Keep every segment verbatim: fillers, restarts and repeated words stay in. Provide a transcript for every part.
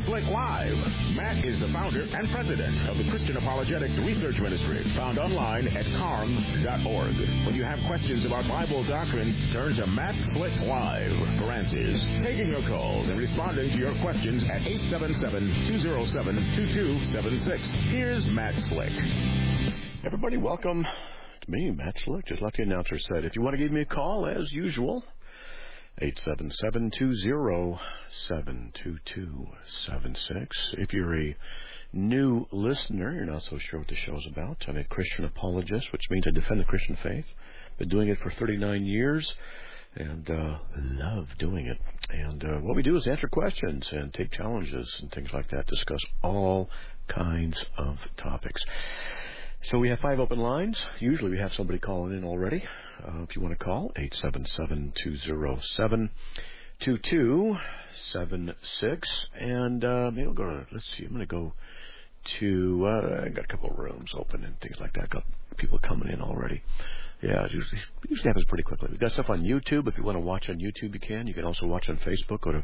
Slick Live. Matt is the founder and president of the Christian Apologetics Research Ministry, found online at carm dot org. When you have questions about Bible doctrines, turn to Matt Slick Live for answers. Taking your calls and responding to your questions at eight seven seven, two zero seven, two two seven six. Here's Matt Slick. Everybody, welcome to me, Matt Slick. Just like the announcer said, if you want to give me a call, as usual, eight seven seven, two zero seven, two two seven six. If you're a new listener, you're not so sure what the show's about, I'm a Christian apologist, which means I defend the Christian faith. Been doing it for thirty-nine years and uh, love doing it. And uh, what we do is answer questions and take challenges and things like that, discuss all kinds of topics. So we have five open lines. Usually we have somebody calling in already. Uh, if you want to call, eight seven seven, two zero seven, two two seven six. And uh, maybe we'll go to, let's see, I'm going to go to, uh, I got a couple of rooms open and things like that. Got people coming in already. Yeah, it usually, it usually happens pretty quickly. We've got stuff on YouTube. If you want to watch on YouTube, you can. You can also watch on Facebook. Go to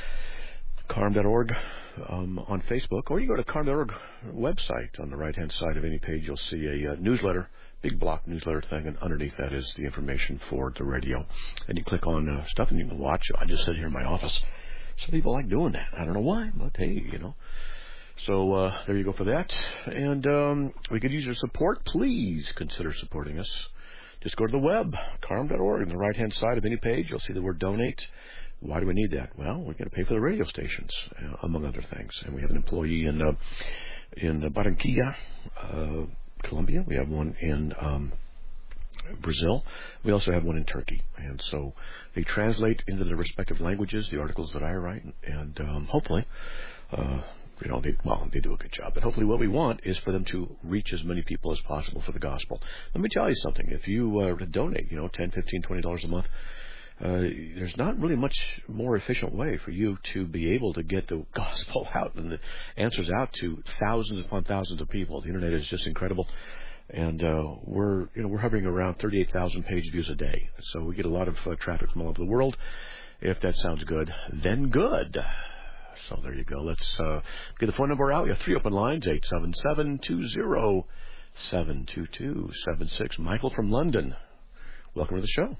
carm dot org um, on Facebook, or you go to carm dot org website. On the right-hand side of any page, you'll see a uh, newsletter, big block newsletter thing, and underneath that is the information for the radio. And you click on uh, stuff, and you can watch. I just sit here in my office. Some people like doing that. I don't know why, but hey, you know. So uh, there you go for that. And um, we could use your support. Please consider supporting us. Just go to the web, carm dot org. On the right-hand side of any page, you'll see the word donate. Why do we need that? Well, we're going to pay for the radio stations, uh, among other things. And we have an employee in uh, in Barranquilla, uh, Colombia. We have one in um, Brazil. We also have one in Turkey. And so they translate into their respective languages the articles that I write. And um, hopefully, uh, you know, they, well, they do a good job. But hopefully what we want is for them to reach as many people as possible for the gospel. Let me tell you something. If you uh, donate, you know, ten, fifteen, twenty dollars a month, Uh, there's not really much more efficient way for you to be able to get the gospel out and the answers out to thousands upon thousands of people. The internet is just incredible, and uh, we're you know we're hovering around thirty-eight thousand page views a day. So we get a lot of uh, traffic from all over the world. If that sounds good, then good. So there you go. Let's uh, get the phone number out. We have three open lines: eight seven seven, two zero seven, two two seven six. Michael from London, welcome to the show.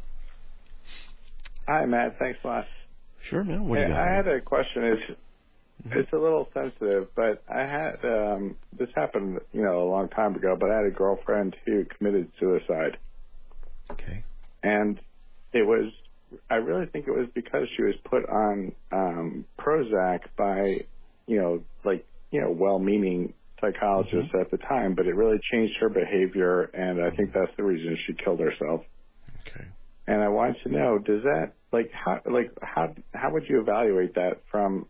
Hi, Matt. Thanks a lot. Sure, man. What do you got? I had a question. It's mm-hmm. it's a little sensitive, but I had um, this happened, you know, a long time ago. But I had a girlfriend who committed suicide. Okay. And it was, I really think it was because she was put on um, Prozac by, you know, like you know, well-meaning psychologists mm-hmm. at the time. But it really changed her behavior, and I think that's the reason she killed herself. Okay. And I wanted to know, does that, like, how, like, how, how would you evaluate that from,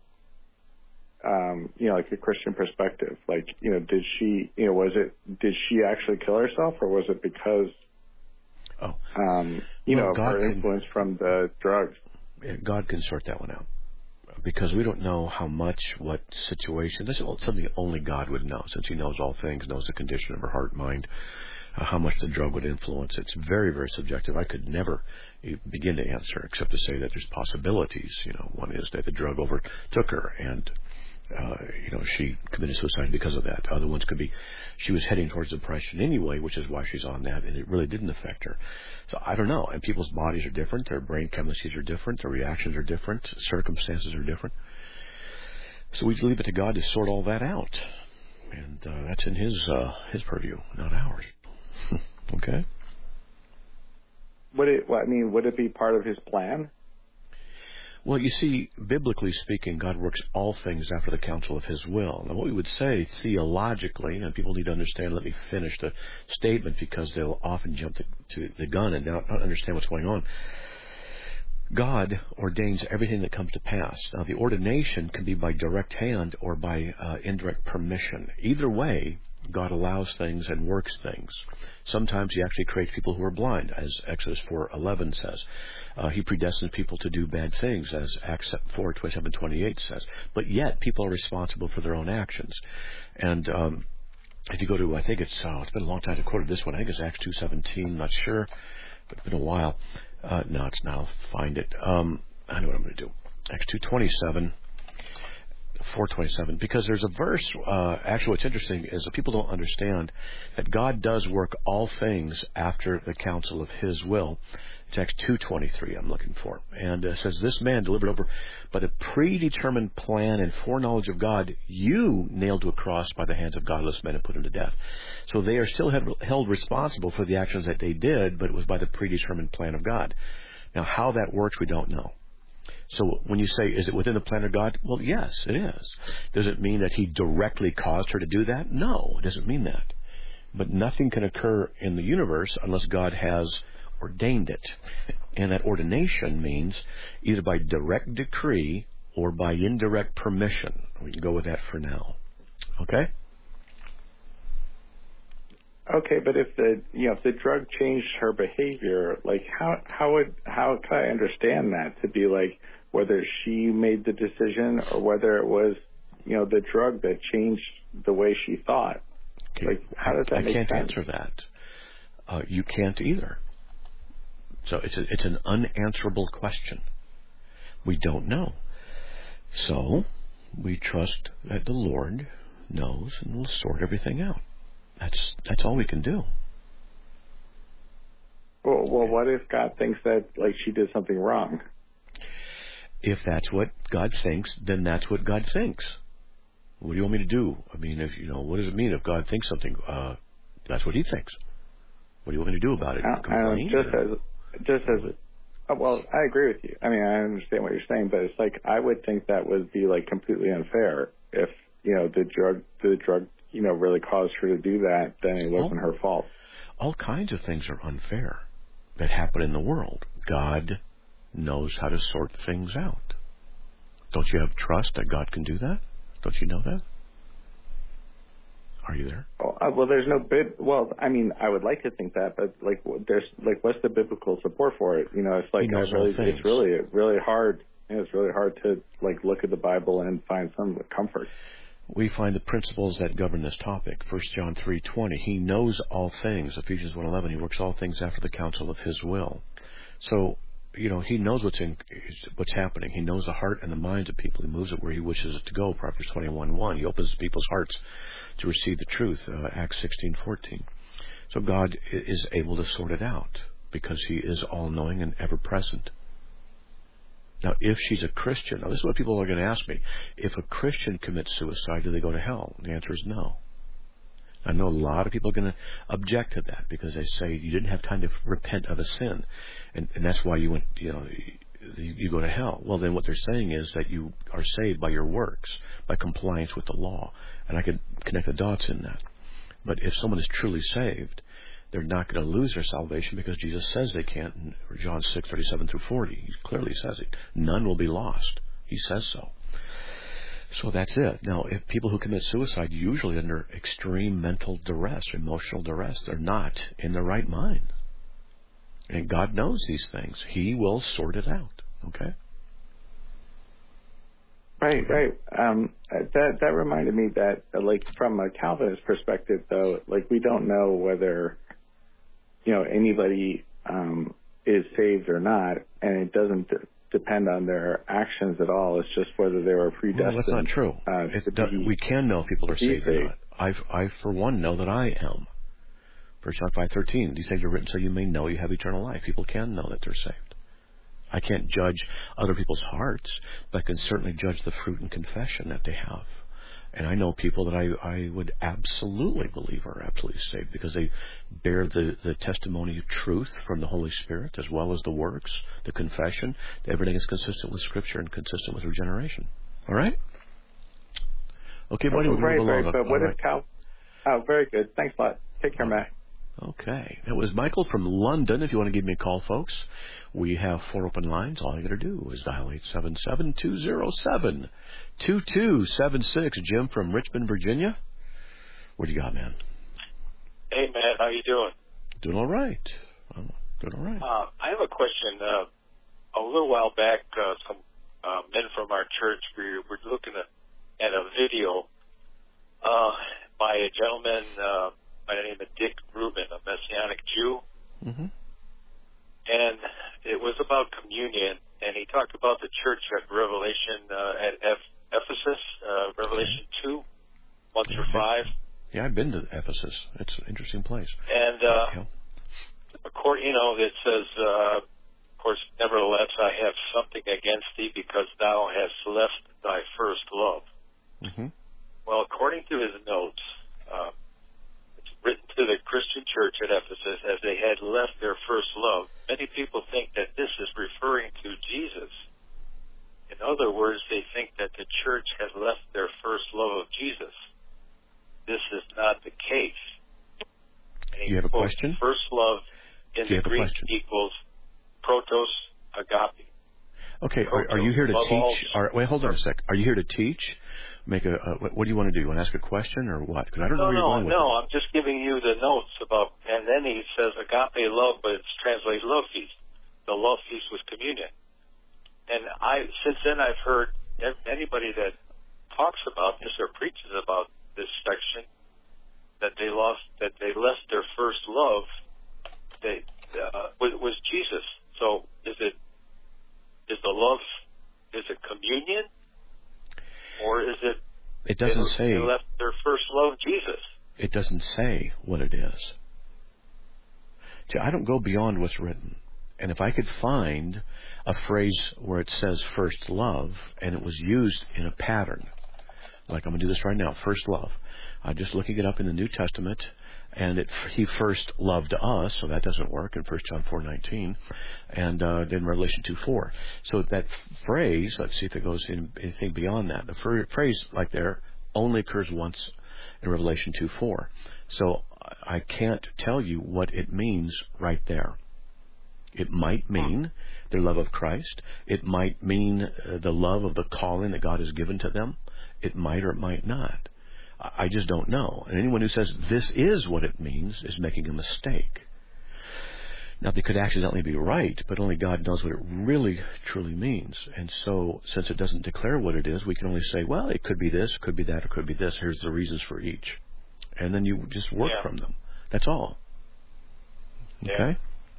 um, you know, like a Christian perspective? Like, you know, did she, you know, was it, did she actually kill herself, or was it because, oh, um, you well, know, God her influence can, from the drugs? God can sort that one out, because we don't know how much, what situation. This is something only God would know, since He knows all things, knows the condition of her heart, mind. Uh, how much the drug would influence. It's very, very subjective. I could never begin to answer, except to say that there's possibilities. You know, one is that the drug overtook her, and uh, you know she committed suicide because of that. Other ones could be she was heading towards depression anyway, which is why she's on that, and it really didn't affect her. So I don't know. And people's bodies are different. Their brain chemistries are different. Their reactions are different. Circumstances are different. So we leave it to God to sort all that out, and uh, that's in His uh, His purview, not ours. Okay. Would it? Well, I mean, would it be part of His plan? Well, you see, biblically speaking, God works all things after the counsel of His will. Now, what we would say theologically, and people need to understand. Let me finish the statement, because they'll often jump to, to the gun and not, not understand what's going on. God ordains everything that comes to pass. Now, the ordination can be by direct hand or by uh, indirect permission. Either way, God allows things and works things. Sometimes He actually creates people who are blind, as Exodus four eleven says. Uh, he predestines people to do bad things, as Acts four twenty-seven twenty-eight says. But yet, people are responsible for their own actions. And um, if you go to, I think it's, oh, it's been a long time to quote this one. I think it's Acts two seventeen, not sure, but it's been a while. Uh, no, it's not. I'll find it. Um, I know what I'm going to do. Acts two twenty-seven. four twenty-seven, because there's a verse, uh, actually what's interesting is that people don't understand that God does work all things after the counsel of His will. It's Acts two twenty-three I'm looking for. And it says, this man delivered over by the predetermined plan and foreknowledge of God, you nailed to a cross by the hands of godless men and put him to death. So they are still held responsible for the actions that they did, but it was by the predetermined plan of God. Now, how that works, we don't know. So when you say, is it within the plan of God? Well, yes, it is. Does it mean that He directly caused her to do that? No, it doesn't mean that. But nothing can occur in the universe unless God has ordained it. And that ordination means either by direct decree or by indirect permission. We can go with that for now. Okay? Okay, but if the you know if the drug changed her behavior, like how how would how could I understand that to be like whether she made the decision or whether it was you know the drug that changed the way she thought? Okay. Like how does that I make can't sense? answer that. Uh, you can't either. So it's a, it's an unanswerable question. We don't know. So we trust that the Lord knows and will sort everything out. That's that's all we can do. Well, well, what if God thinks that like she did something wrong? If that's what God thinks, then that's what God thinks. What do you want me to do? I mean, if you know, what does it mean if God thinks something? Uh, that's what He thinks. What do you want me to do about it? I, Complain? I just as just as oh, well, I agree with you. I mean, I understand what you're saying, but it's like I would think that would be like completely unfair if you know the drug the drug you know really caused her to do that. Then it wasn't all, her fault. All kinds of things are unfair that happen in the world. God knows how to sort things out. Don't you have trust that God can do that? Don't you know that? Are you there? Oh, uh, well, there's no bib. Well, I mean, I would like to think that, but like, there's like, what's the biblical support for it? You know, it's like He knows I really, all things. it's really, really hard. You know, it's really hard to like look at the Bible and find some comfort. We find the principles that govern this topic. First John three twenty. He knows all things. Ephesians one eleven. He works all things after the counsel of His will. So, you know, He knows what's in, what's happening. He knows the heart and the minds of people. He moves it where He wishes it to go. Proverbs twenty-one one. He opens people's hearts to receive the truth. Uh, Acts sixteen fourteen. So God is able to sort it out because He is all-knowing and ever-present. Now, if she's a Christian, now this is what people are going to ask me. If a Christian commits suicide, do they go to hell? The answer is no. I know a lot of people are going to object to that because they say you didn't have time to repent of a sin, and, and that's why you went, you know, you, you go to hell. Well, then what they're saying is that you are saved by your works, by compliance with the law, and I could connect the dots in that. But if someone is truly saved, they're not going to lose their salvation because Jesus says they can't in John six thirty-seven through forty. He clearly says it. None will be lost. He says so. So that's it. Now, if people who commit suicide, usually under extreme mental duress, emotional duress, they're not in their right mind. And God knows these things. He will sort it out. Okay? Right, right. Um, that that reminded me that, uh, like, from a Calvinist perspective, though, like, we don't know whether, you know, anybody um, is saved or not, and it doesn't d- depend on their actions at all. It's just whether they were predestined. Well, that's not true. Uh, it does, we can know if people are saved or not. I, I, for one, know that I am. First John five thirteen, these things are written so you may know you have eternal life. People can know that they're saved. I can't judge other people's hearts, but I can certainly judge the fruit and confession that they have. And I know people that I, I would absolutely believe are absolutely saved because they bear the, the testimony of truth from the Holy Spirit as well as the works, the confession. Everything is consistent with Scripture and consistent with regeneration. All right? Okay, buddy. Oh, We'll right, move right. along. But what All if right. Cal... Oh, very good. Thanks a lot. Take care, Matt. Okay. That was Michael from London. If you want to give me a call, folks, we have four open lines. All you got to do is dial eight seven seven, two zero seven, two two seven six. Jim from Richmond, Virginia. What do you got, man? Hey, Matt. How you doing? Doing all right. I'm doing all right. Uh, I have a question. Uh, a little while back, uh, some uh, men from our church, we were looking at, at a video uh, by a gentleman uh, by the name of Dick Rubin, a Messianic Jew. Mm-hmm. And it was about communion, and he talked about the church at Revelation uh, at F, Ephesus, uh, Revelation two, one through five. Yeah, I've been to Ephesus. It's an interesting place. And, uh, yeah. according, you know, it says, uh, of course, nevertheless, I have something against thee because thou hast left thy first love. Mm-hmm. Well, according to his notes, uh, it's written to the Christian church at Ephesus as they had left their first love. Many people think that this is referring to Jesus. In other words, they think that the church has left their first love of Jesus. This is not the case. And Do you have a question? First love in the Greek equals protos agape. Okay, are, are you here to teach? Are, wait, hold on a sec. Are you here to teach? Make a. Uh, what, what do you want to do? You want to ask a question or what? Because I don't know no, where you're no, going with no. it. I'm just giving you the notes about. And then he says agape love, but it's translated love feast. The love feast was communion. And I, since then, I've heard anybody that talks about this or preaches about this section that they lost, that they left their first love. They uh, was, was Jesus. So is it is the love? Is it communion, or is it? It doesn't they, say. They left their first love, Jesus. It doesn't say what it is. See, I don't go beyond what's written. And if I could find a phrase where it says first love and it was used in a pattern, like I'm going to do this right now, first love. I'm just looking it up in the New Testament, and it, he first loved us, so that doesn't work in First John four nineteen, and uh, then Revelation two four. So that phrase, let's see if it goes in anything beyond that. The phrase like there only occurs once in Revelation two four. So I can't tell you what it means right there. It might mean their love of Christ. It might mean uh, the love of the calling that God has given to them. It might or it might not. I just don't know. And anyone who says this is what it means is making a mistake. Now, they could accidentally be right, but only God knows what it really, truly means. And so, since it doesn't declare what it is, we can only say, well, it could be this, it could be that, it could be this. Here's the reasons for each. And then you just work yeah. from them. That's all. Okay? Yeah.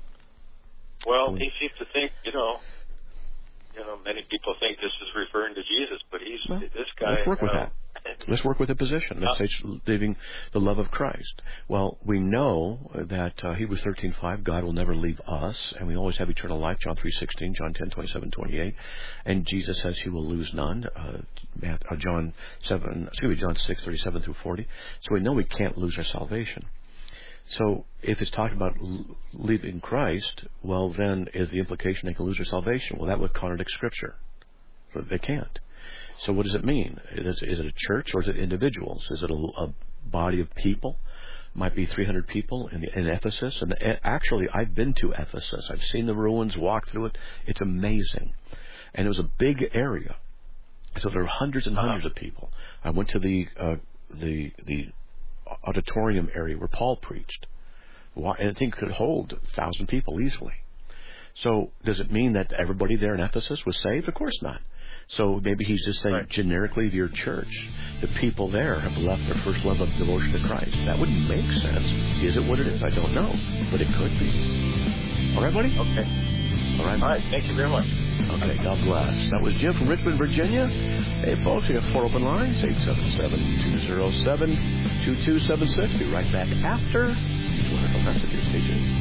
Well, he seems to think, you know, you know, many people think this is referring to Jesus, but he's well, this guy. Let's work with uh, that. Let's work with the position. Let's say it's living the love of Christ. Well, we know that uh, Hebrews thirteen five, God will never leave us, and we always have eternal life. John three sixteen, John ten twenty-seven twenty-eight, and Jesus says He will lose none. Uh, uh, John seven, excuse me, John six thirty-seven through forty. So we know we can't lose our salvation. So if it's talking about leaving Christ, well, then is the implication they can lose their salvation? Well, that would contradict Scripture. But they can't. So what does it mean? Is, is it a church or is it individuals? Is it a, a body of people? Might be three hundred people in, in Ephesus. And actually, I've been to Ephesus. I've seen the ruins, walked through it. It's amazing. And it was a big area. So there were hundreds and hundreds of people. I went to the uh, the the auditorium area where Paul preached. And I think it could hold a thousand people easily. So does it mean that everybody there in Ephesus was saved? Of course not. So maybe he's just saying, right, generically of your church, the people there have left their first love of devotion to Christ. That wouldn't make sense. Is it what it is? I don't know. But it could be. All right, buddy? Okay. All right. All right. Thank you very much. Okay. God bless. That was Jim from Richmond, Virginia. Hey, folks, we have four open lines, eight seven seven, two oh seven, two two seven six. Be right back after these wonderful messages. Stay tuned.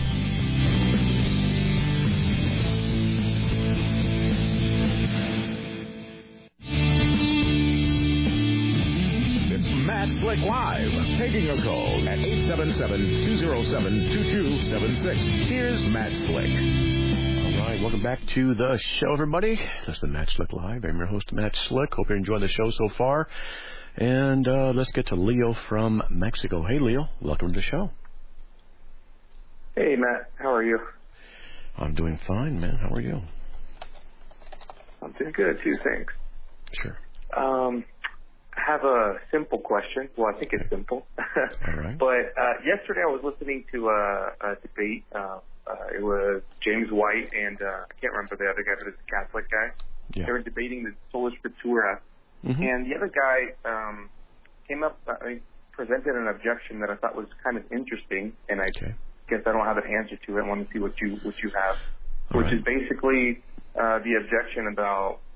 Matt Slick Live, taking your calls at eight seven seven, two oh seven, two two seven six. Here's Matt Slick. All right, welcome back to the show, everybody. This is the Matt Slick Live. I'm your host, Matt Slick. Hope you're enjoying the show so far. And uh, let's get to Leo from Mexico. Hey, Leo, welcome to the show. Hey, Matt. How are you? I'm doing fine, man. How are you? I'm doing good, too. Thanks. Sure. Um... I have a simple question. Well, I think it's simple. All right. But uh, yesterday I was listening to a, a debate. Uh, uh, it was James White and uh, I can't remember the other guy, but it's a Catholic guy. Yeah. They were debating the Sola Scriptura. Mm-hmm. And the other guy um, came up, uh, I presented an objection that I thought was kind of interesting. And I okay. guess I don't have an answer to it. I want to see what you what you have, All which right. is basically uh, the objection about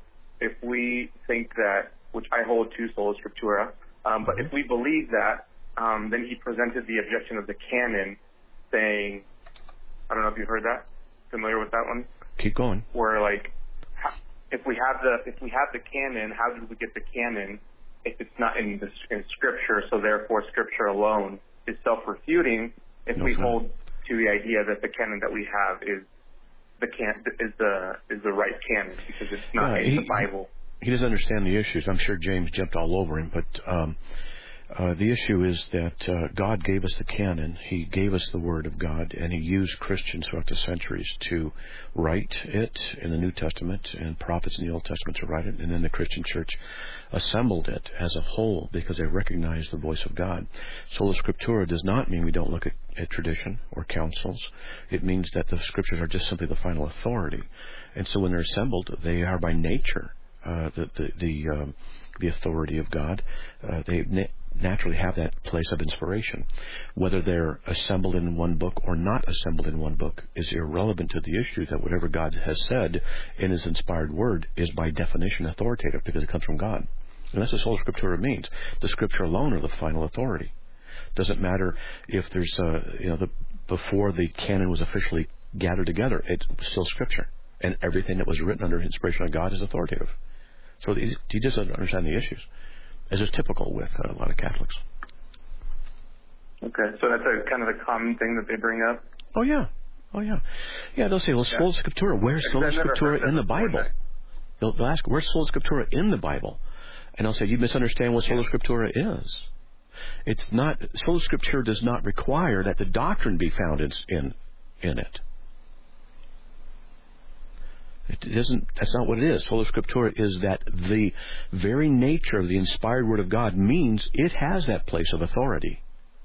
if we think that, which I hold to sola scriptura, um, but if we believe that, um, then he presented the objection of the canon, saying, I don't know if you've heard that. Familiar with that one? Keep going. Where like, if we have the if we have the canon, how did we get the canon if it's not in the in Scripture? So therefore, Scripture alone is self-refuting. If No, we it's not. hold to the idea that the canon that we have is the can is the is the right canon because it's not Yeah, in he, the Bible. He doesn't understand the issues. I'm sure James jumped all over him, but um, uh, the issue is that uh, God gave us the canon. He gave us the Word of God, and He used Christians throughout the centuries to write it in the New Testament, and prophets in the Old Testament to write it, and then the Christian church assembled it as a whole because they recognized the voice of God. Sola Scriptura does not mean we don't look at, at tradition or councils. It means that the Scriptures are just simply the final authority. And so when they're assembled, they are by nature uh, the the the, um, the authority of God. Uh, they na- naturally have that place of inspiration. Whether they're assembled in one book or not assembled in one book is irrelevant to the issue that whatever God has said in His inspired Word is by definition authoritative because it comes from God. And that's what Sola Scriptura means. The Scripture alone are the final authority. Doesn't matter if there's, uh, you know, the, before the canon was officially gathered together, it's still Scripture. And everything that was written under inspiration of God is authoritative. So he, he doesn't understand the issues, as is typical with uh, a lot of Catholics. Okay, so that's a kind of a common thing that they bring up. Oh yeah, oh yeah, yeah. They'll say, "Well, Yeah. Sola Scriptura, where's Sola I've never heard Scriptura in that the before, Bible?" right? They'll, they'll ask, "Where's Sola Scriptura in the Bible?" And I'll say, "You misunderstand what Sola Yeah. Scriptura is. It's not Sola Scriptura does not require that the doctrine be found in in, in it." It isn't. That's not what it is. Sola Scriptura is that the very nature of the inspired Word of God means it has that place of authority.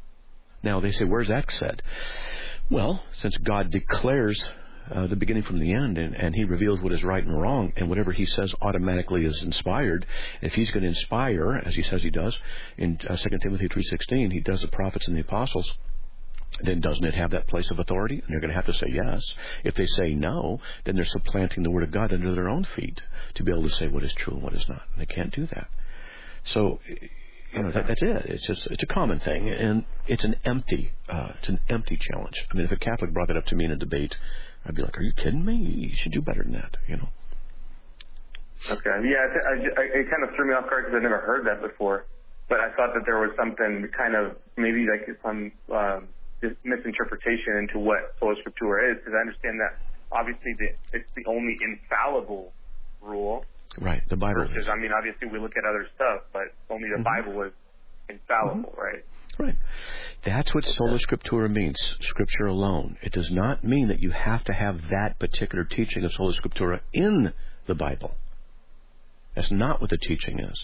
Now they say, where's that said? Well, since God declares uh, the beginning from the end, and, and He reveals what is right and wrong, and whatever He says automatically is inspired. If He's going to inspire, as He says He does in uh, Second Timothy three sixteen, He does the prophets and the apostles. Then doesn't it have that place of authority? And they're going to have to say yes. If they say no, then they're supplanting the Word of God under their own feet to be able to say what is true and what is not. And they can't do that. So, you know, that, that's it. It's just it's a common thing, and it's an empty uh, it's an empty challenge. I mean, if a Catholic brought that up to me in a debate, I'd be like, "Are you kidding me? You should do better than that." You know. Okay, yeah, I, I, it kind of threw me off guard because I'd never heard that before. But I thought that there was something kind of maybe like some. Um, This misinterpretation into what Sola Scriptura is, because I understand that obviously the, it's the only infallible rule. Right, the Bible versus, is. I mean, obviously we look at other stuff, but only the Mm-hmm. Bible is infallible, mm-hmm. right? Right. That's what Sola Scriptura means, Scripture alone. It does not mean that you have to have that particular teaching of Sola Scriptura in the Bible. That's not what the teaching is.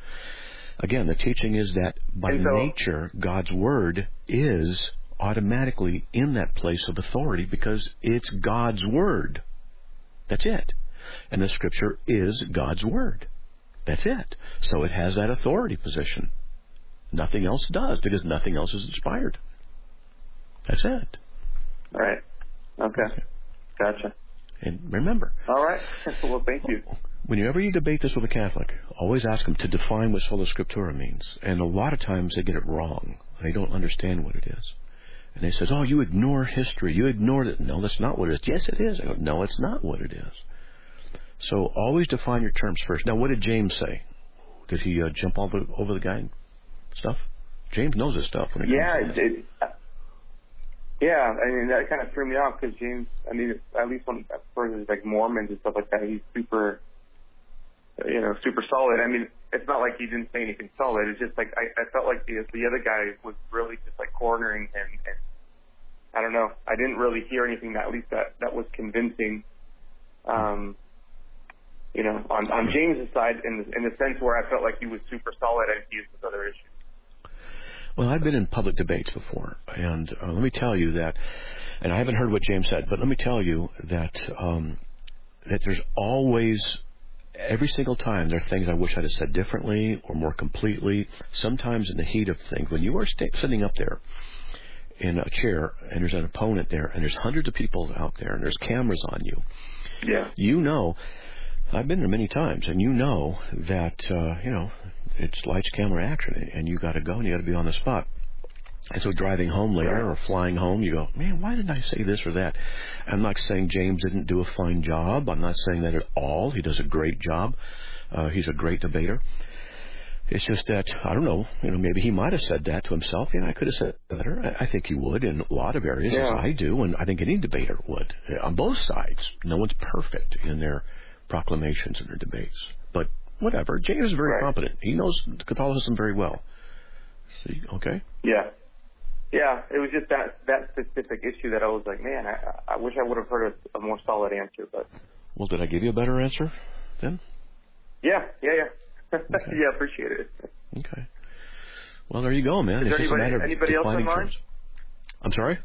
Again, the teaching is that by so, nature, God's Word is automatically in that place of authority because it's God's Word. That's it. And the Scripture is God's Word. That's it. So it has that authority position. Nothing else does because nothing else is inspired. That's it. Right. Okay. okay. Gotcha. And remember. All right. Well, thank you. Whenever you debate this with a Catholic, always ask them to define what Sola Scriptura means. And a lot of times they get it wrong. They don't understand what it is. And they say, "Oh, you ignore history. You ignored it." No, that's not what it is. Yes, it is. I go, no, it's not what it is. So always define your terms first. Now, what did James say? Did he uh, jump all the, over the guy and stuff? James knows his stuff. When it yeah, comes to it, it, yeah. I mean, that kind of threw me off because James, I mean, at least when as far as like Mormons and stuff like that, he's super, you know, super solid. I mean, it's not like he didn't say anything solid. It's just like I, I felt like the the other guy was really just like cornering him, and I don't know. I didn't really hear anything that at least that that was convincing. Um, you know, on on James's side, in the, in the sense where I felt like he was super solid and he used with other issues. Well, I've been in public debates before, and uh, let me tell you that, and I haven't heard what James said, but let me tell you that um, that there's always, every single time, there are things I wish I'd have said differently or more completely. Sometimes in the heat of things, when you are st- sitting up there in a chair and there's an opponent there and there's hundreds of people out there and there's cameras on you, yeah, you know I've been there many times, and you know that, uh, you know, it's lights, camera, action, and you got to go, and you got to be on the spot. And so driving home later or flying home, you go, man, why didn't I say this or that? I'm not saying James didn't do a fine job. I'm not saying that at all. He does a great job. Uh, he's a great debater. It's just that, I don't know, you know, maybe he might have said that to himself. You know, I could have said it better. I think he would in a lot of areas, yeah. as I do, and I think any debater would. On both sides. No one's perfect in their proclamations and their debates. But whatever. James is very right. competent. He knows Catholicism very well. See, okay? Yeah. Yeah, it was just that that specific issue that I was like, man, I, I wish I would have heard a, a more solid answer. But well, did I give you a better answer then? Yeah, yeah, yeah. Okay. Yeah, appreciate it. Okay. Well, there you go, man. Is it's there just anybody, a matter of anybody else in line? terms. I'm sorry?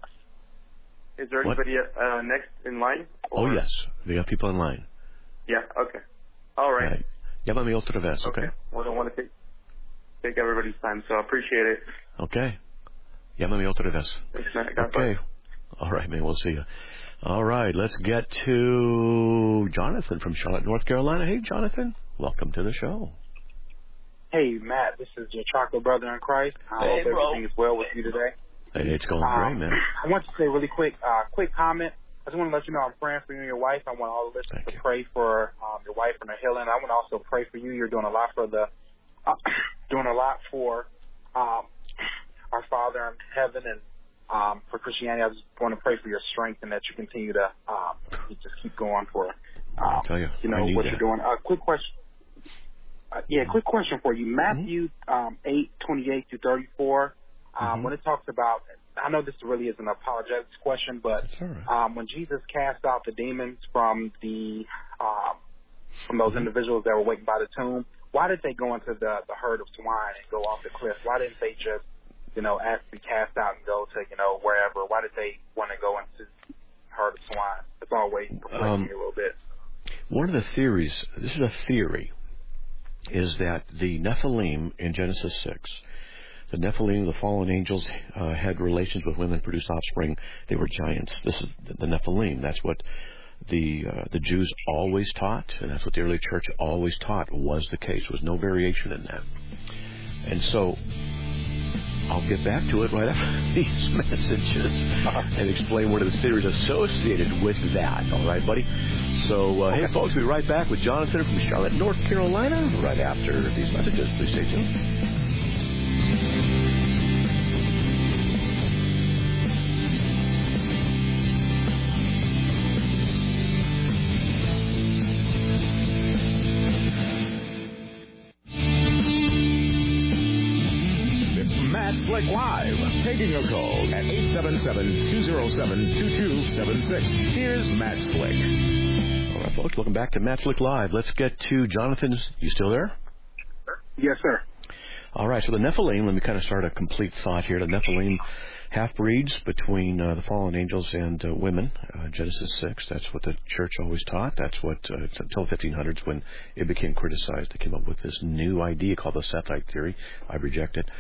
Is there what? anybody uh, next in line? Or? Oh, yes. We have people in line. Yeah, okay. All right. right. Llámame otra vez, okay? okay? Well, I don't want to take, take everybody's time, so I appreciate it. Okay. Llámame otra vez. Thanks, man. God okay. Bless. All right, man. We'll see you. All right. Let's get to Jonathan from Charlotte, North Carolina. Hey, Jonathan. Welcome to the show. Hey, Matt. This is your chocolate brother in Christ. I hey, hope bro. everything is well with you today. Hey, it's going um, great, man. I want to say really quick, uh, quick comment. I just want to let you know I'm praying for you and your wife. I want all the listeners Thank to you. pray for um, your wife and her healing. I want to also pray for you. You're doing a lot for the, uh, doing a lot for um, our Father in heaven and um, for Christianity. I just want to pray for your strength and that you continue to um, just keep going for, um, I'll tell you, you know, what that. you're doing. A uh, quick question. Uh, yeah, quick question for you. Matthew um, eight twenty-eight to thirty-four. Um, mm-hmm. When it talks about, I know this really is an apologetics question, but right. um, when Jesus cast out the demons from the um, from those mm-hmm. individuals that were waiting by the tomb, why did they go into the, the herd of swine and go off the cliff? Why didn't they just, you know, actually cast out and go to, you know, wherever? Why did they want to go into the herd of swine? It's always perplexing um, me a little bit. One of the theories, this is a theory, is that the Nephilim in Genesis six, the Nephilim, the fallen angels, uh, had relations with women, produced offspring. They were giants. This is the Nephilim. That's what the uh, the Jews always taught, and that's what the early church always taught was the case. There was no variation in that. And so I'll get back to it right after these messages and explain one of the theories associated with that. All right, buddy? So, uh, okay. Hey, folks, we'll be right back with Jonathan from Charlotte, North Carolina, right after these messages. Please stay tuned. Slick Live, taking your calls at eight seven seven, two oh seven, two two seven six. Here's Matt Slick. All right, folks, welcome back to Matt Slick Live. Let's get to Jonathan. You still there? Yes, sir. All right, so the Nephilim, let me kind of start a complete thought here. The Nephilim, half-breeds between uh, the fallen angels and uh, women, uh, Genesis six. That's what the church always taught. That's what, uh, until the fifteen hundreds when it became criticized, they came up with this new idea called the Sethite theory. I reject it.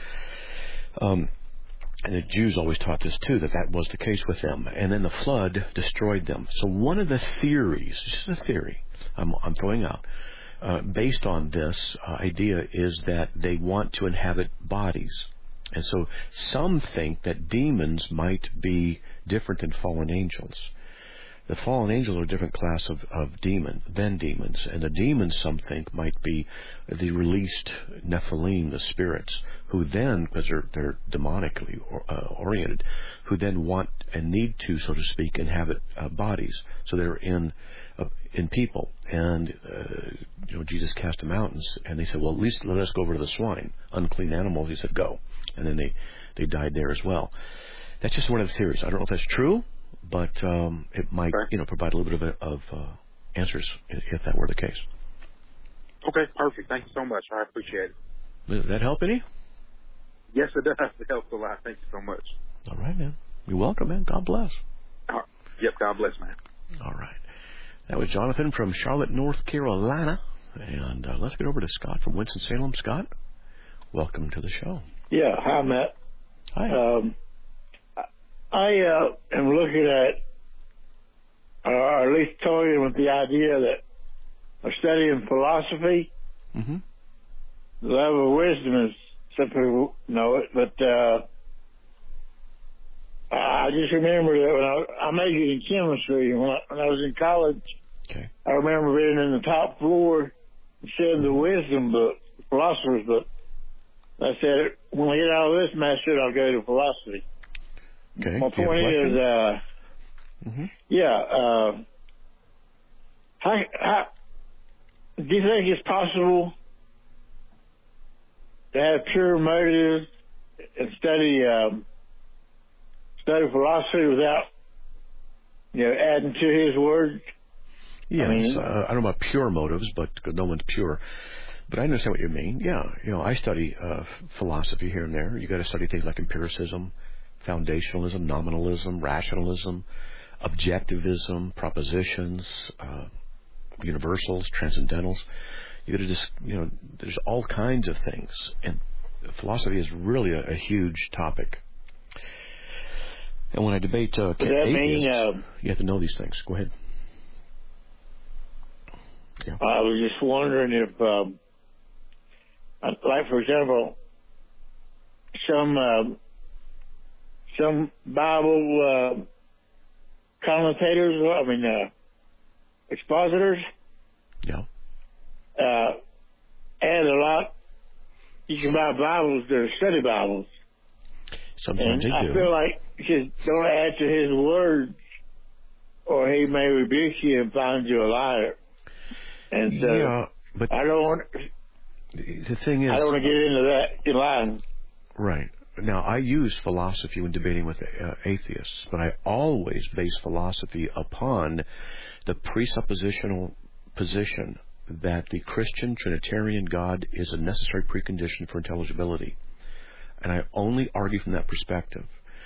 Um, and the Jews always taught this too, that that was the case with them. And then the flood destroyed them. So one of the theories, just a theory I'm, I'm throwing out, uh, based on this uh, idea is that they want to inhabit bodies. And so some think that demons might be different than fallen angels. The fallen angels are a different class of, of demon than demons. And the demons, some think, might be the released Nephilim, the spirits, who then, because they're, they're demonically or, uh, oriented, who then want and need to, so to speak, inhabit uh, bodies. So they're in uh, in people. And, uh, you know, Jesus cast them out, and, and they said, well, at least let us go over to the swine, unclean animals. He said, go. And then they, they died there as well. That's just one of the theories. I don't know if that's true, but um, it might, you know, provide a little bit of, of uh, answers if that were the case. Okay, perfect. Thank you so much. I appreciate it. Does that help any? Yes, it does. It helps a lot. Thank you so much. All right, man. You're welcome, man. God bless. Uh, yep, God bless, man. All right. That was Jonathan from Charlotte, North Carolina. And uh, let's get over to Scott from Winston-Salem. Scott, welcome to the show. Yeah, hi, Matt. Hi. Um, I uh, am looking at, uh, or at least toying with the idea that of studying philosophy. Mm-hmm. The love of wisdom is, some people know it, but uh, I just remember that when I, I majored in chemistry, and when I, when I was in college, okay. I remember being in the top floor and seeing the wisdom book, philosopher's book. I said, when I get out of this master, I'll go to philosophy. Okay. My point is, uh, mm-hmm. yeah, uh, how, how, do you think it's possible to have pure motives and study um, study philosophy without, you know, adding to his words? Yes, I mean, uh, I don't know about pure motives, but no one's pure. But I understand what you mean. Yeah, you know, I study uh, philosophy here and there. You got to study things like empiricism, foundationalism, nominalism, rationalism, objectivism, propositions, uh, universals, transcendentals. You got to just, you know, there's all kinds of things, and philosophy is really a, a huge topic. And when I debate uh, Does that atheists, mean, uh, you have to know these things. Go ahead. Yeah. I was just wondering if, um, like for example, some uh, some Bible uh, commentators, I mean uh, expositors, yeah, uh, add a lot. You can buy Bibles that are study Bibles. Sometimes and they I do. feel like just don't add to his words, or he may rebuke you and find you a liar. And so yeah, but I don't want. The thing is, I don't want to get into that line. Right. Now, I use philosophy when debating with uh, atheists, but I always base philosophy upon the presuppositional position that the Christian Trinitarian God is a necessary precondition for intelligibility. And I only argue from that perspective.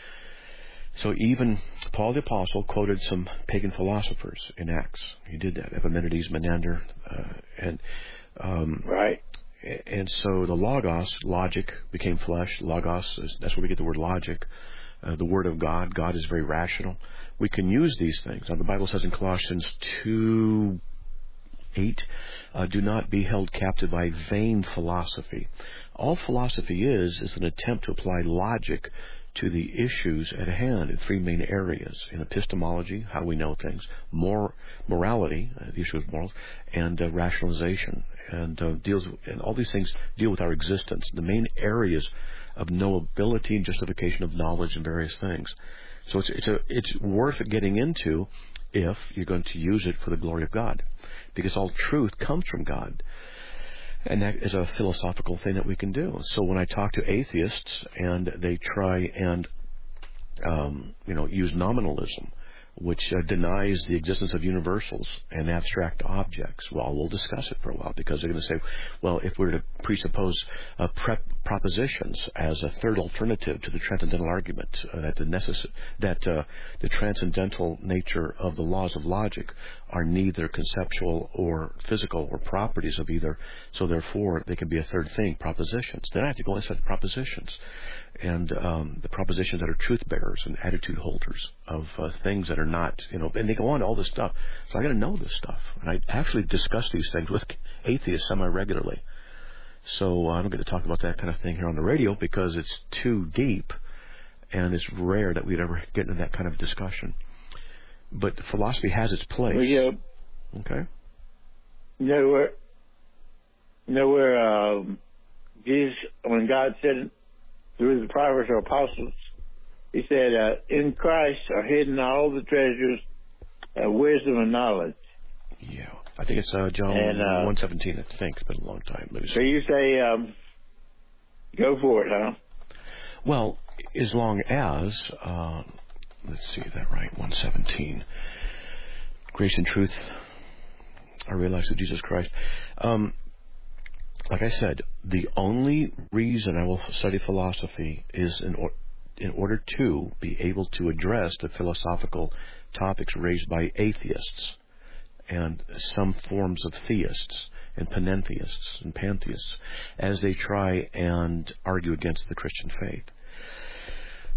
So even Paul the Apostle quoted some pagan philosophers in Acts. He did that, Epimenides, Menander, uh, and... Um, right. And so the logos, logic, became flesh. Logos, is, that's where we get the word logic. Uh, the Word of God. God is very rational. We can use these things. Now, the Bible says in Colossians two eight, uh, do not be held captive by vain philosophy. All philosophy is, is an attempt to apply logic to the issues at hand in three main areas: in epistemology, how we know things; more morality, uh, the issue of morals; and uh, rationalization. And uh, deals, and all these things deal with our existence, the main areas of knowability and justification of knowledge and various things. So it's it's a, it's worth getting into if you're going to use it for the glory of God, because all truth comes from God. And that is a philosophical thing that we can do. So when I talk to atheists and they try and, um, you know, use nominalism, which uh, denies the existence of universals and abstract objects, well, we'll discuss it for a while, because they're going to say, well, if we're to presuppose uh, prep propositions as a third alternative to the transcendental argument, uh, that the necess- that uh, the transcendental nature of the laws of logic are neither conceptual or physical or properties of either, so therefore they can be a third thing, propositions. Then I have to go inside the propositions, and um, the propositions that are truth bearers and attitude holders of uh, things that are not, you know, and they go on to all this stuff. So I got to know this stuff, and I actually discuss these things with atheists semi-regularly. So I don't get to talk about that kind of thing here on the radio because it's too deep, and it's rare that we'd ever get into that kind of discussion. But philosophy has its place. Well, yeah. Okay. You know where, you know where um, Jesus, when God said through the prophets or apostles, He said, uh, in Christ are hidden all the treasures of wisdom and knowledge. Yeah. I think it's uh, John and, uh, one seventeen, I think. It's been a long time. Let me see. So you say, um, go for it, huh? Well, as long as, uh, let's see, is that right? one seventeen. Grace and truth are realized through Jesus Christ. Um, like I said, the only reason I will study philosophy is in order in order to be able to address the philosophical topics raised by atheists and some forms of theists and panentheists and pantheists as they try and argue against the Christian faith.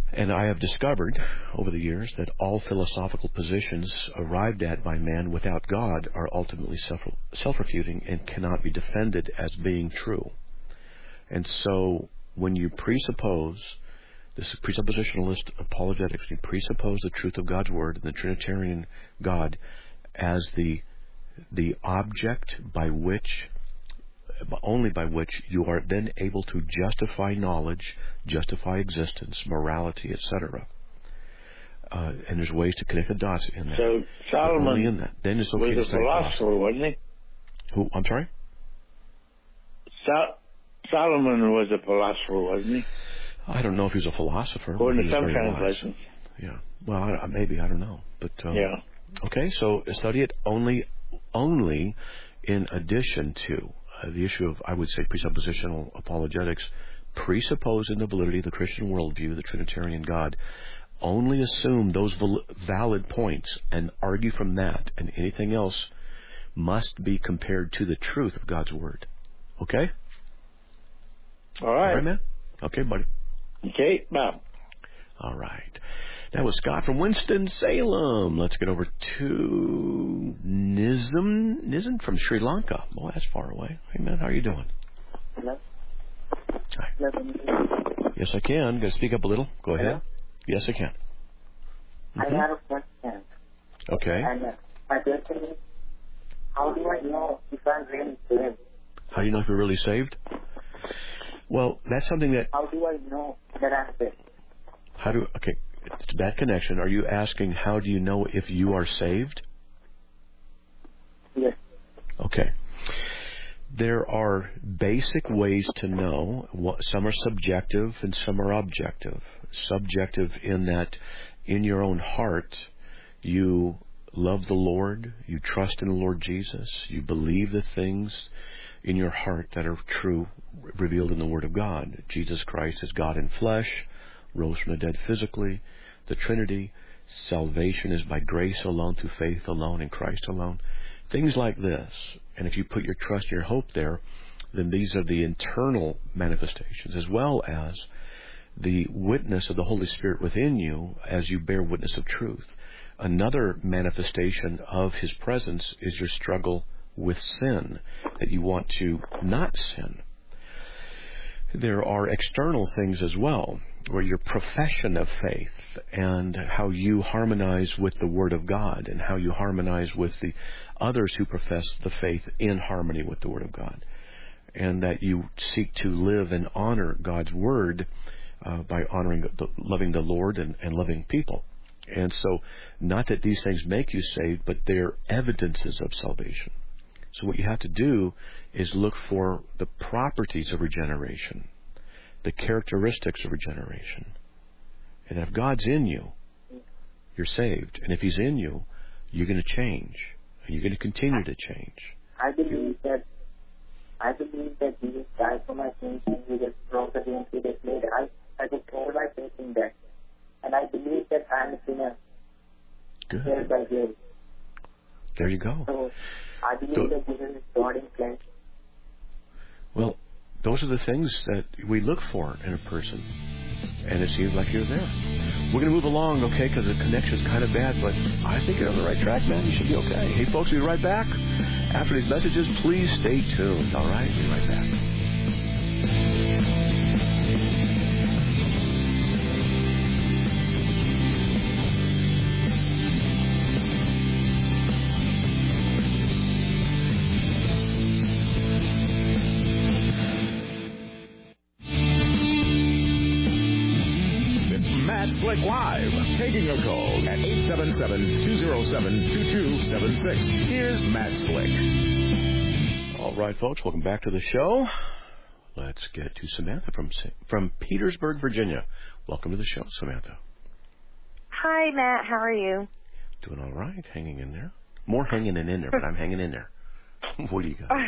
And I have discovered over the years that all philosophical positions arrived at by man without God are ultimately self- self-refuting and cannot be defended as being true. And so when you presuppose, this is presuppositionalist apologetics, you presuppose the truth of God's Word and the Trinitarian God as the the object by which, only by which you are then able to justify knowledge, justify existence, morality, et cetera. Uh, and there's ways to connect the dots in that. So Solomon only in that. Then it's okay was to a say philosopher, wasn't he? Who? I'm sorry? So, Solomon was a philosopher, wasn't he? I don't know if he was a philosopher. According He to was some very wise. translations. Yeah. Well, I, maybe. I don't know. But um, yeah. Okay, so study it only, only in addition to uh, the issue of, I would say, presuppositional apologetics, presupposing the validity of the Christian worldview, the Trinitarian God. Only assume those val- valid points and argue from that, and anything else must be compared to the truth of God's Word. Okay? All right. All right, man? Okay, buddy. Okay, Bob. All right. That was Scott from Winston-Salem. Let's get over to Nizam, Nizam from Sri Lanka. Boy, that's far away. Hey, man, how are you doing? Hello? Hi. Hello? Yes, I can. Got to speak up a little. Go ahead. Hello? Yes, I can. I Mm-hmm. have a question. Okay. And uh, my question is, how do I know if I'm really saved? How do you know if you're really saved? Well, that's something that... How do I know that I'm saved? How do... Okay, to that connection, are you asking how do you know if you are saved? Yes. Okay. There are basic ways to know. Some are subjective and some are objective. Subjective in that in your own heart you love the Lord, you trust in the Lord Jesus, you believe the things in your heart that are true, revealed in the Word of God. Jesus Christ is God in flesh, rose from the dead physically, the Trinity, salvation is by grace alone, through faith alone, in Christ alone. Things like this. And if you put your trust and your hope there, then these are the internal manifestations, as well as the witness of the Holy Spirit within you as you bear witness of truth. Another manifestation of His presence is your struggle with sin, that you want to not sin. There are external things as well, where your profession of faith and how you harmonize with the Word of God and how you harmonize with the others who profess the faith in harmony with the Word of God, and that you seek to live and honor God's Word uh, by honoring, the, loving the Lord and, and loving people. And so, not that these things make you saved, but they're evidences of salvation. So what you have to do is look for the properties of regeneration, the characteristics of regeneration. And if God's in you, you're saved. And if He's in you, you're going to change. And you're going to continue to change. I believe that I believe that Jesus died for my sins and He was rose again three days later. I, I was told by faith in that. And I believe that I am a sinner. Good. Saved by grace. There you go. So I believe So, that Jesus is God in flesh. well, those are the things that we look for in a person. And it seems like you're there. We're going to move along, okay, because the connection's kind of bad, but I think you're on the right track, man. You should be okay. Hey, folks, we'll be right back. After these messages, please stay tuned, all right? We'll be right back. Slick Live, taking your calls at eight seven seven, two oh seven, two two seven six. Here's Matt Slick. All right, folks, welcome back to the show. Let's get to Samantha from from Petersburg, Virginia. Welcome to the show, Samantha. Hi, Matt. How are you? Doing all right, hanging in there. More hanging in there, but I'm hanging in there. What do you got?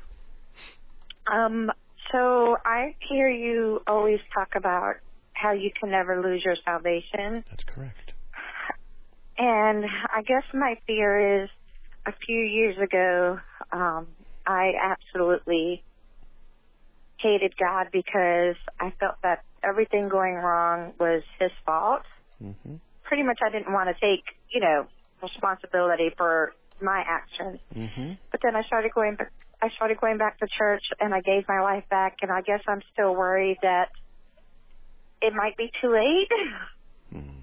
um. So I hear you always talk about how you can never lose your salvation. That's correct. And I guess my fear is a few years ago, um, I absolutely hated God because I felt that everything going wrong was his fault. Mm-hmm. Pretty much I didn't want to take, you know, responsibility for my actions. Mm-hmm. But then I started going back, I started going back to church, and I gave my life back, and I guess I'm still worried that it might be too late. Mm.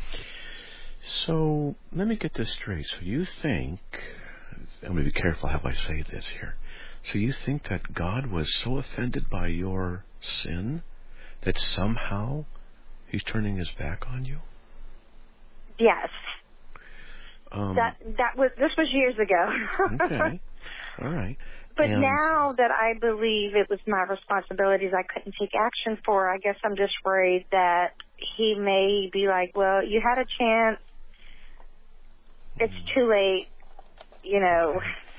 So let me get this straight. So you think, I'm going to be careful how I say this here. So you think that God was so offended by your sin that somehow He's turning His back on you? Yes. Um, that that was this was years ago. Okay. All right. But and now that I believe it was my responsibilities I couldn't take action for, I guess I'm just worried that He may be like, well, you had a chance. It's too late, you know.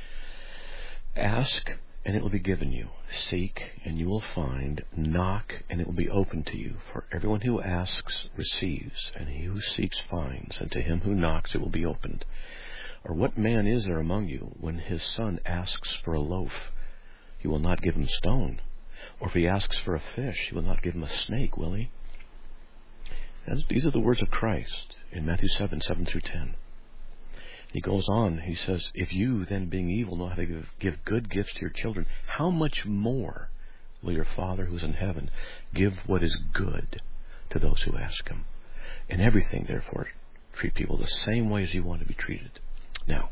Ask, and it will be given you. Seek, and you will find. Knock, and it will be open to you. For everyone who asks receives, and he who seeks finds, and to him who knocks it will be opened. Or what man is there among you, when his son asks for a loaf, he will not give him stone? Or if he asks for a fish, he will not give him a snake, will he? And these are the words of Christ in Matthew seven, seven through ten. He goes on, he says, if you, then being evil, know how to give, give good gifts to your children, how much more will your Father who is in heaven give what is good to those who ask Him? In everything, therefore, treat people the same way as you want to be treated. Now,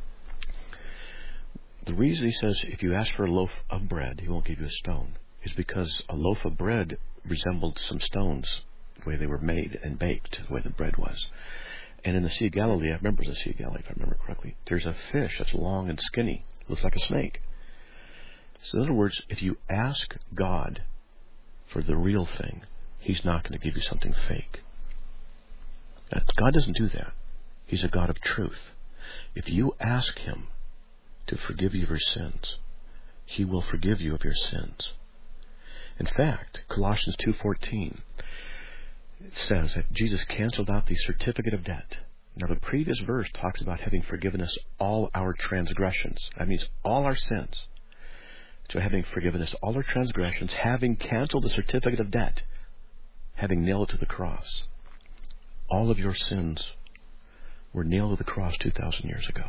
the reason he says if you ask for a loaf of bread, He won't give you a stone, is because a loaf of bread resembled some stones, the way they were made and baked, the way the bread was. And in the Sea of Galilee, I remember the Sea of Galilee, if I remember correctly, there's a fish that's long and skinny, looks like a snake. So in other words, if you ask God for the real thing, He's not going to give you something fake. That, God doesn't do that. He's a God of truth. If you ask Him to forgive you of your sins, He will forgive you of your sins. In fact, Colossians two fourteen says that Jesus canceled out the certificate of debt. Now, the previous verse talks about having forgiven us all our transgressions. That means all our sins. So having forgiven us all our transgressions, having canceled the certificate of debt, having nailed it to the cross. All of your sins were nailed to the cross two thousand years ago.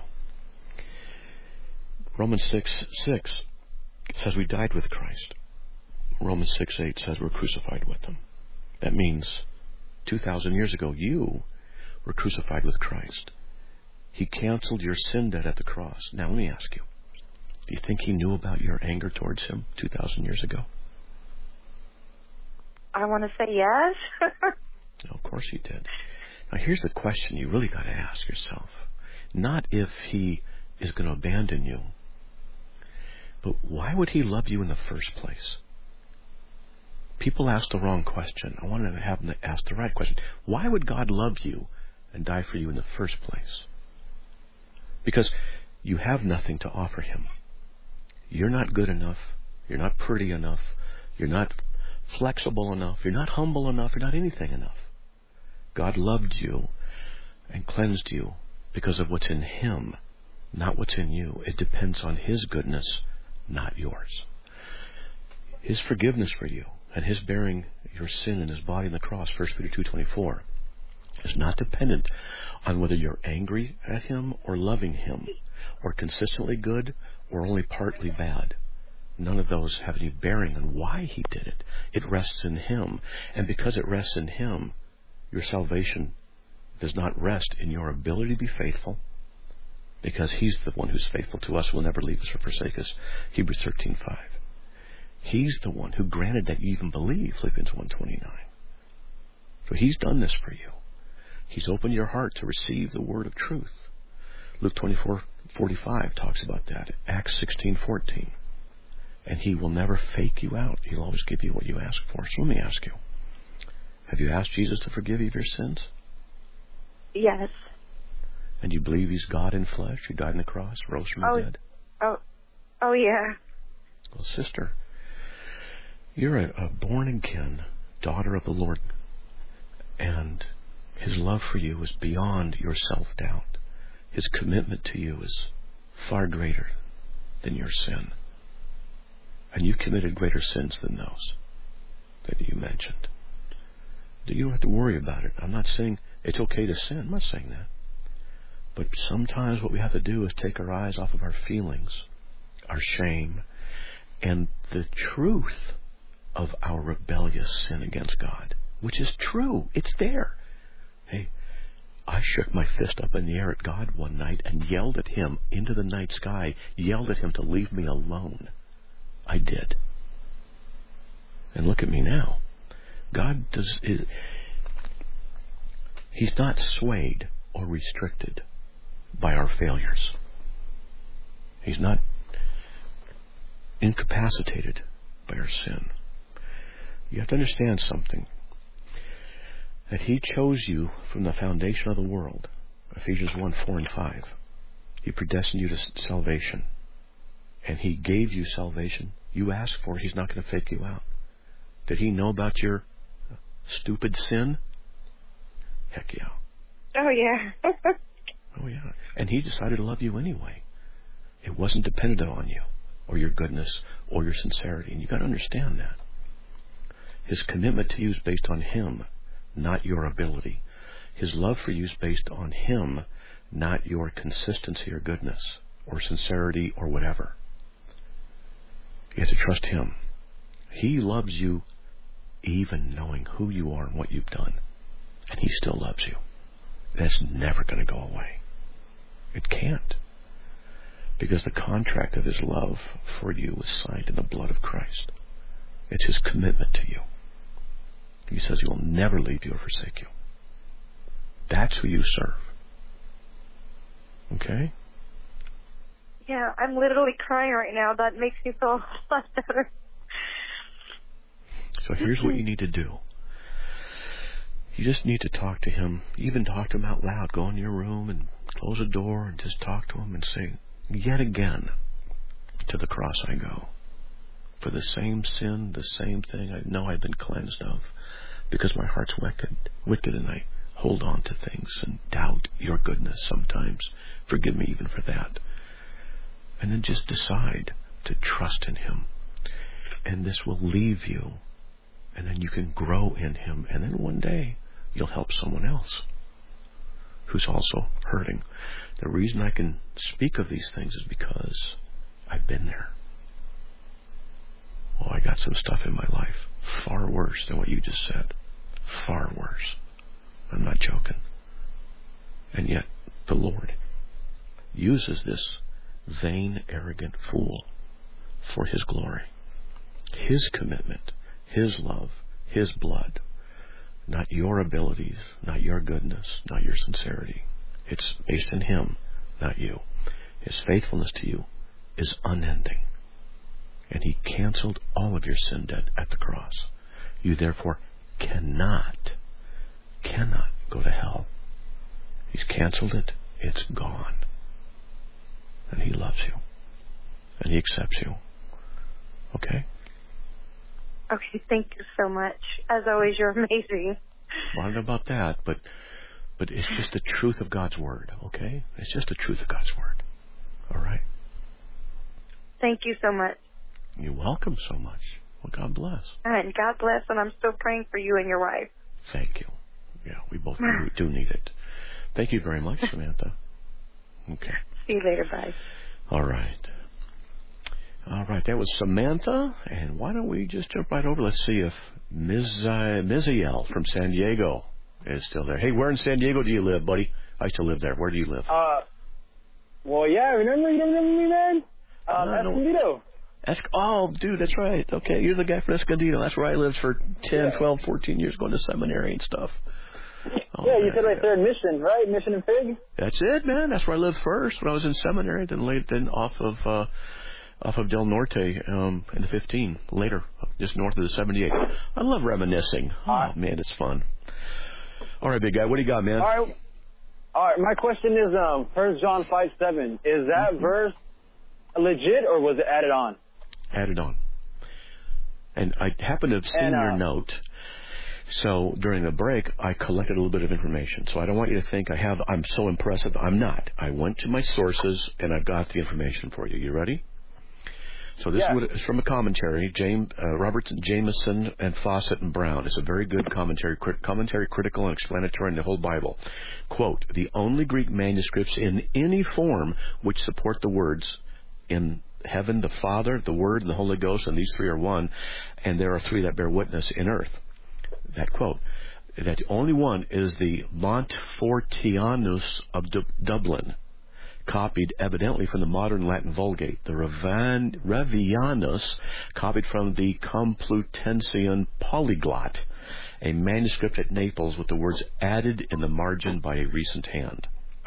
Romans six six says we died with Christ. Romans six eight says we're crucified with Him. That means two thousand years ago, you were crucified with Christ. He canceled your sin debt at the cross. Now, let me ask you, do you think He knew about your anger towards Him two thousand years ago? I want to say yes. No, of course He did. Now, here's the question you really got to ask yourself. Not if He is going to abandon you, but why would He love you in the first place? People ask the wrong question. I want to have them ask the right question. Why would God love you and die for you in the first place? Because you have nothing to offer Him. You're not good enough. You're not pretty enough. You're not flexible enough. You're not humble enough. You're not anything enough. God loved you and cleansed you because of what's in Him, not what's in you. It depends on His goodness, not yours. His forgiveness for you and His bearing your sin in His body on the cross, First Peter two twenty-four, is not dependent on whether you're angry at Him or loving Him, or consistently good or only partly bad. None of those have any bearing on why He did it. It rests in Him. And because it rests in Him, your salvation does not rest in your ability to be faithful, because He's the one who's faithful to us, will never leave us or forsake us, Hebrews thirteen five. He's the one who granted that you even believe, Philippians one twenty-nine. So He's done this for you. He's opened your heart to receive the word of truth. Luke twenty-four forty-five talks about that. Acts sixteen fourteen. And He will never fake you out. He'll always give you what you ask for. So let me ask you, have you asked Jesus to forgive you of your sins? Yes. And you believe He's God in flesh, who died on the cross, rose from oh, the dead? Oh, oh yeah. Well, sister, you're a, a born-again daughter of the Lord, and His love for you is beyond your self-doubt. His commitment to you is far greater than your sin. And you've committed greater sins than those that you mentioned. You don't have to worry about it. I'm not saying it's okay to sin. I'm not saying that. But sometimes what we have to do is take our eyes off of our feelings, our shame, and the truth of our rebellious sin against God, which is true. It's there. Hey, I shook my fist up in the air at God one night and yelled at him into the night sky, yelled at him to leave me alone. I did. And look at me now. God does. Is, he's not swayed or restricted by our failures. He's not incapacitated by our sin. You have to understand something. That he chose you from the foundation of the world. Ephesians one, four, and five. He predestined you to salvation. And he gave you salvation. You asked for it. He's not going to fake you out. Did he know about your stupid sin? Heck yeah. Oh, yeah. Oh, yeah. And he decided to love you anyway. It wasn't dependent on you or your goodness or your sincerity. And you've got to understand that. His commitment to you is based on him, not your ability. His love for you is based on him, not your consistency or goodness or sincerity or whatever. You have to trust him. He loves you even knowing who you are and what you've done. And he still loves you. That's never going to go away. It can't. Because the contract of his love for you was signed in the blood of Christ. It's his commitment to you. He says he will never leave you or forsake you. That's who you serve. Okay? Yeah, I'm literally crying right now. That makes me feel a lot better. So here's what you need to do. You just need to talk to him. Even talk to him out loud. Go in your room and close the door and just talk to him and say, yet again, to the cross I go. For the same sin, the same thing I know I've been cleansed of. Because my heart's wicked, wicked and I hold on to things and doubt your goodness sometimes. Forgive me even for that. And then just decide to trust in him. And this will leave you. And then you can grow in him. And then one day you'll help someone else who's also hurting. The reason I can speak of these things is because I've been there. Oh, I got some stuff in my life far worse than what you just said. Far worse. I'm not joking. And yet the Lord uses this vain, arrogant fool for his glory. His commitment, his love, his blood. Not your abilities, not your goodness, not your sincerity. It's based in him, not you. His faithfulness to you is unending. And he canceled all of your sin debt at the cross. You therefore cannot, cannot go to hell. He's canceled it. It's gone. And he loves you. And he accepts you. Okay? Okay, thank you so much. As always, you're amazing. Well, I don't know about that, but but it's just the truth of God's Word, okay? It's just the truth of God's Word. All right? Thank you so much. You're welcome so much. Well, God bless. And God bless, and I'm still praying for you and your wife. Thank you. Yeah, we both do, do need it. Thank you very much, Samantha. Okay. See you later. Bye. All right. All right, that was Samantha, and why don't we just jump right over? Let's see if Miz Uh, Miziel from San Diego is still there. Hey, where in San Diego do you live, buddy? I used to live there. Where do you live? Uh, well, yeah, remember you don't remember me, man? Um, no, Escondido. Es- oh, dude, that's right. Okay, you're the guy from Escondido. That's where I lived for ten, yeah. twelve, fourteen years, going to seminary and stuff. Oh, yeah, you man, said right yeah. there in Mission, right? Mission and Fig? That's it, man. That's where I lived first when I was in seminary, then later, then off of... Uh, off of Del Norte um, in the fifteen, later, just north of the seventy-eight. I love reminiscing. Oh, man, it's fun. All right, big guy, what do you got, man? All right, all right. My question is, um, First John five seven. Is that mm-hmm. verse legit or was it added on? Added on. And I happen to have seen and, uh, your note. So during the break, I collected a little bit of information. So I don't want you to think I have. I'm so impressive. I'm not. I went to my sources and I've got the information for you. You ready? So this Yeah. would, is from a commentary, James, uh, Robertson, Jameson, and Fawcett and Brown. It's a very good commentary, crit, commentary, critical, and explanatory in the whole Bible. Quote, the only Greek manuscripts in any form which support the words in heaven, the Father, the Word, and the Holy Ghost, and these three are one, and there are three that bear witness in earth. That quote. That only one is the Montfortianus of Du- Dublin, copied evidently from the modern Latin Vulgate. The Revan- Revianus, copied from the Complutensian Polyglot, a manuscript at Naples with the words added in the margin by a recent hand.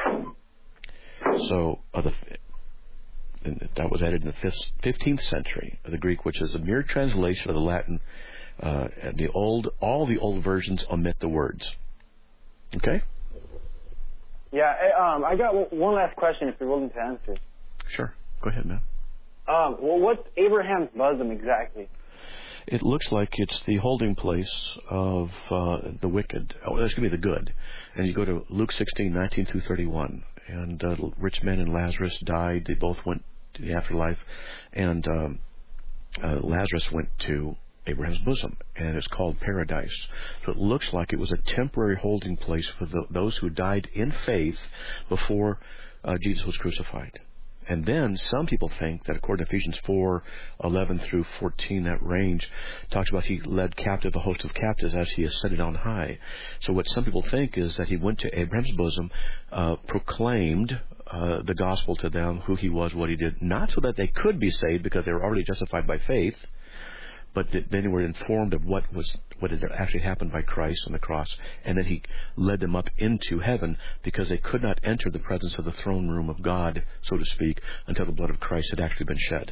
So, uh, the, that was added in the fifteenth century of the Greek, which is a mere translation of the Latin. Uh, and the old, all the old versions omit the words. Okay? Yeah, I, um, I got one last question if you're willing to answer. Sure. Go ahead, man. Um, well, what's Abraham's bosom exactly? It looks like it's the holding place of uh, the wicked. Oh, that's going to be the good. And you go to Luke sixteen, nineteen through thirty-one. And uh, rich man and Lazarus died. They both went to the afterlife. And um, uh, Lazarus went to Abraham's bosom, and it's called paradise. So it looks like it was a temporary holding place for the, those who died in faith before uh, Jesus was crucified. And then some people think that according to Ephesians four, eleven through fourteen, that range talks about he led captive a host of captives as he ascended on high. So what some people think is that he went to Abraham's bosom, uh, proclaimed uh, the gospel to them, who he was, what he did, not so that they could be saved because they were already justified by faith, but then they were informed of what was what had actually happened by Christ on the cross, and then he led them up into heaven because they could not enter the presence of the throne room of God, so to speak, until the blood of Christ had actually been shed.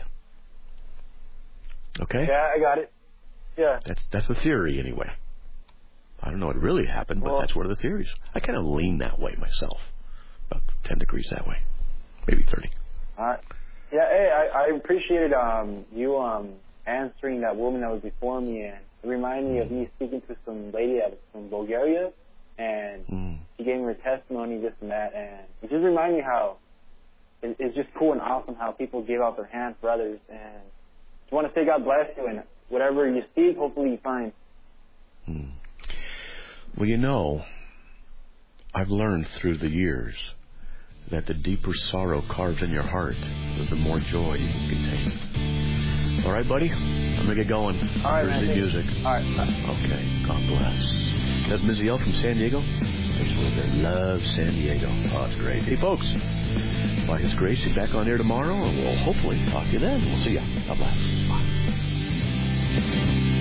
Okay? Yeah, I got it. Yeah. That's that's the theory, anyway. I don't know what really happened, but well, that's one of the theories. I kind of lean that way myself, about ten degrees that way, maybe thirty. All right. Yeah, hey, I, I appreciated um, you um. answering that woman that was before me, and it reminded me of me speaking to some lady that was from Bulgaria, and mm. she gave me her testimony, this and that, and it just reminded me how it, it's just cool and awesome how people give out their hand for others, and just want to say God bless you, and whatever you seek, hopefully you find. Mm. Well, you know, I've learned through the years that the deeper sorrow carved in your heart, the more joy you can contain. All right, buddy? I'm going to get going. All right, Here's man. the music. All right. Okay. God bless. That's Miziel from San Diego. They love San Diego. Oh, it's great. Hey, folks. By His grace, be back on air tomorrow, and we'll hopefully talk to you then. We'll see you. God bless. Bye.